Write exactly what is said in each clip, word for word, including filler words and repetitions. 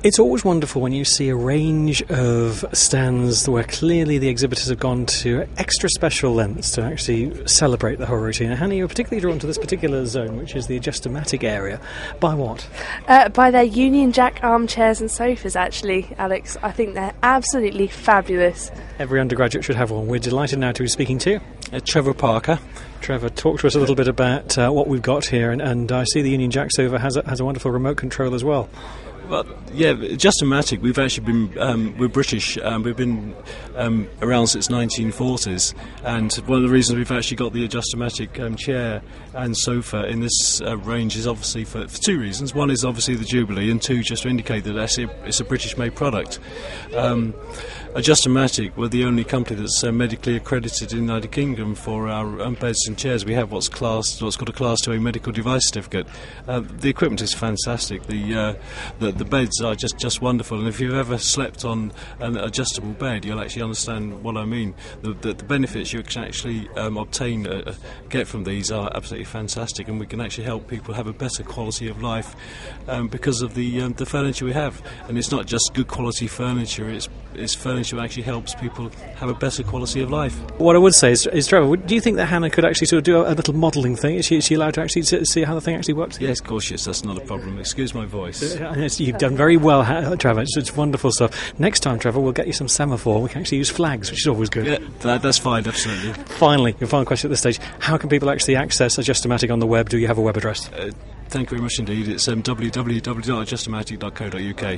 It's always wonderful when you see a range of stands where clearly the exhibitors have gone to extra special lengths to actually celebrate the whole routine. And Hannah, you're particularly drawn to this particular zone, which is the Adjustomatic area. By what? Uh, by their Union Jack armchairs and sofas, actually, Alex. I think they're absolutely fabulous. Every undergraduate should have one. We're delighted now to be speaking to uh, Trevor Parker. Trevor, talk to us a little bit about uh, what we've got here, and, and I see the Union Jack sofa has a, has a wonderful remote control as well. Well, yeah, Adjustomatic, we've actually been, um, we're British, um, we've been um, around since nineteen forties, and one of the reasons we've actually got the Adjustomatic um, chair and sofa in this uh, range is obviously for, for two reasons. One is obviously the Jubilee, and two, just to indicate that it's a, it's a British-made product. Um, Adjustomatic, we're the only company that's uh, medically accredited in the United Kingdom for our um, beds and chairs. We have what's classed, what's called a Class two A medical device certificate. Uh, the equipment is fantastic. The, uh, the the beds are just, just wonderful, and if you've ever slept on an adjustable bed, you'll actually understand what I mean. The, the, the benefits you can actually um, obtain, uh, get from these are absolutely fantastic, and we can actually help people have a better quality of life um, because of the um, the furniture we have. And it's not just good quality furniture; it's it's furniture that actually helps people have a better quality of life. What I would say is, is Trevor, do you think that Hannah could actually sort of do a, a little modelling thing? Is she, is she allowed to actually see how the thing actually works? Yes, of course, yes. That's not a problem. Excuse my voice. Uh, You've done very well, Trevor. It's, it's wonderful stuff. Next time, Trevor, we'll get you some semaphore. We can actually use flags, which is always good. Yeah, that, that's fine, absolutely. Finally, your final question at this stage. How can people actually access Adjustomatic on the web? Do you have a web address? Uh, thank you very much indeed. It's um, w w w dot adjustomatic dot co dot u k.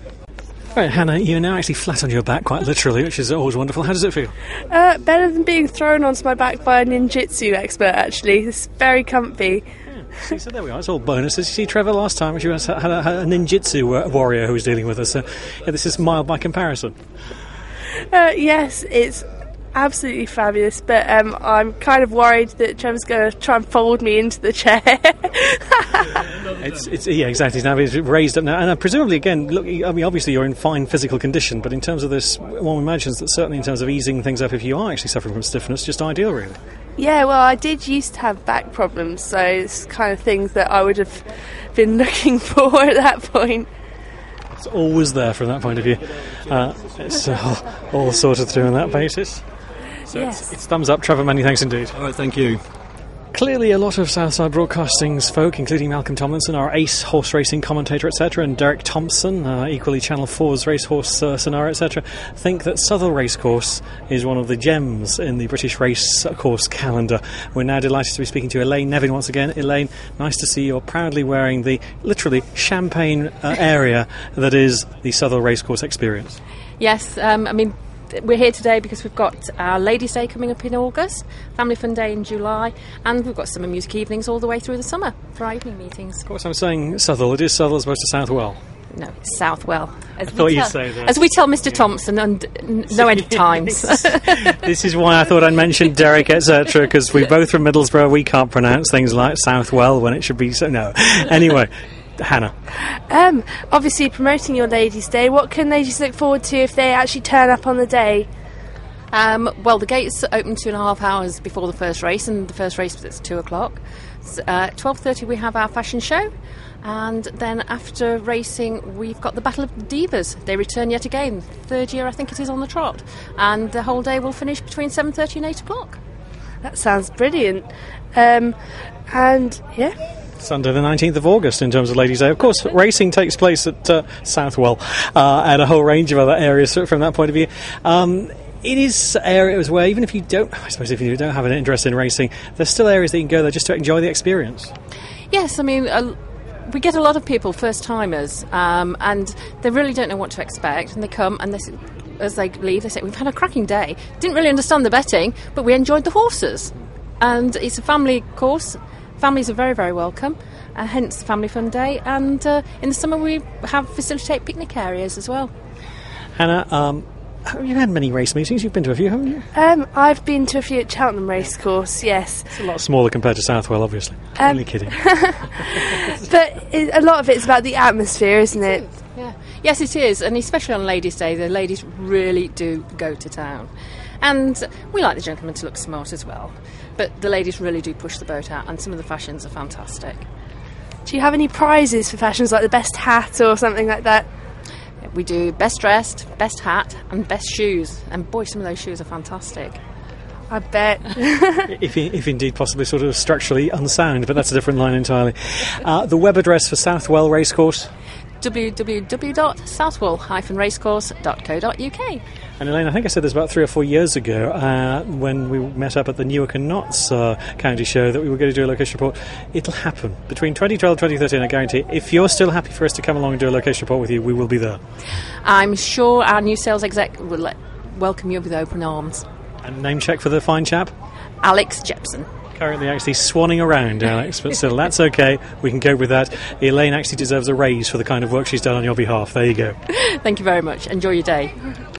Right, Hannah, you're now actually flat on your back, quite literally, which is always wonderful. How does it feel? Uh, better than being thrown onto my back by a ninjutsu expert, actually. It's very comfy. See, so there we are, it's all bonuses. You see, Trevor, last time she was, had, a, had a ninjutsu warrior who was dealing with us, so yeah, this is mild by comparison. Uh, yes, it's absolutely fabulous, but um, I'm kind of worried that Trevor's going to try and fold me into the chair. it's, it's yeah, exactly. Now it's raised up now, and uh, presumably, again, look. I mean, obviously, you're in fine physical condition, but in terms of this, one imagines that certainly in terms of easing things up, if you are actually suffering from stiffness, just ideal, really. Yeah, well, I did used to have back problems, so it's kind of things that I would have been looking for at that point. It's always there from that point of view. Uh, it's uh, all sorted through on that basis. So yes. it's, it's thumbs up, Trevor. Many thanks indeed. All right, thank you. Clearly, a lot of Southside Broadcasting's folk, including Malcolm Tomlinson, our ace horse racing commentator, et cetera, and Derek Thompson, uh, equally Channel four's racehorse uh, scenario, et cetera, think that Southwell Racecourse is one of the gems in the British racecourse calendar. We're now delighted to be speaking to Elaine Nevin once again. Elaine, nice to see you're proudly wearing the, literally, champagne uh, area that is the Southwell Racecourse experience. Yes, um, I mean, we're here today because we've got our Ladies' Day coming up in August, Family Fun Day in July, and we've got summer music evenings all the way through the summer for our evening meetings. Of course, I'm saying Southwell. It is Southwell as opposed to Southwell. No, it's Southwell. As I thought you'd say that. As we tell Mister Yeah. Thompson, and n- no end of times. This is why I thought I'd mention Derek, et cetera, because we're both from Middlesbrough. We can't pronounce things like Southwell when it should be so. No. Anyway. Hannah. Um, obviously, promoting your Ladies' Day, what can ladies look forward to if they actually turn up on the day? Um, well, the gates open two and a half hours before the first race, and the first race is at two o'clock. So, uh, at twelve thirty we have our fashion show, and then after racing we've got the Battle of the Divas. They return yet again, third year I think it is on the trot, and the whole day will finish between seven thirty and eight o'clock. That sounds brilliant. Um, and, yeah... Sunday the nineteenth of August in terms of Ladies' Day. Of course, racing takes place at uh, Southwell uh, and a whole range of other areas from that point of view. Um, it is areas where even if you don't, I suppose if you don't have an interest in racing, there's still areas that you can go there just to enjoy the experience. Yes, I mean... Uh, we get a lot of people, first-timers, um, and they really don't know what to expect, and they come and they, as they leave, they say, we've had a cracking day. Didn't really understand the betting, but we enjoyed the horses. And it's a family course. Families are very, very welcome, uh, hence the Family Fun Day. And uh, in the summer we have facilitate picnic areas as well. Hannah, um, have you had many race meetings? You've been to a few, haven't you? Um, I've been to a few at Cheltenham Racecourse, yes. It's a lot smaller compared to Southwell, obviously. Um, Only kidding. But it, a lot of it's about the atmosphere, isn't it? Yeah. Yes, it is, and especially on Ladies' Day, the ladies really do go to town. And we like the gentlemen to look smart as well. But the ladies really do push the boat out, and some of the fashions are fantastic. Do you have any prizes for fashions, like the best hat or something like that? we do best dressed, best hat, and best shoes. And boy, some of those shoes are fantastic. I bet. if, if indeed possibly sort of structurally unsound, but that's a different line entirely. Uh, the web address for Southwell Racecourse? w w w dot southwell dash racecourse dot co dot u k. And Elaine, I think I said this about three or four years ago uh, when we met up at the Newark and Notts uh, County Show that we were going to do a location report. It'll happen. Between twenty twelve and twenty thirteen, I guarantee. If you're still happy for us to come along and do a location report with you, we will be there. I'm sure our new sales exec will let, welcome you with open arms. And name check for the fine chap? Alex Jepson. Currently actually swanning around, Alex, but still, that's okay. We can cope with that. Elaine actually deserves a raise for the kind of work she's done on your behalf. There you go. Thank you very much. Enjoy your day.